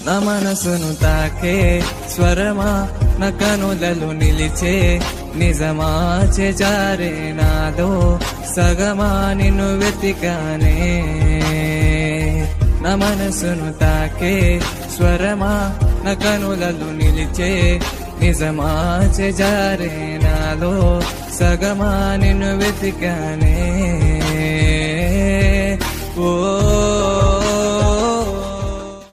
నా మనసును తాకే స్వరమా నా కనులలో నిలిచే నిజమా చేజారే నాదో సగమా నిన్ను వెతికానే నా మనసును తాకే స్వరమా నా కనులలో నిలిచే నిజమా చేజారే నాలో సగమా నిన్ను వెతికానే ఓ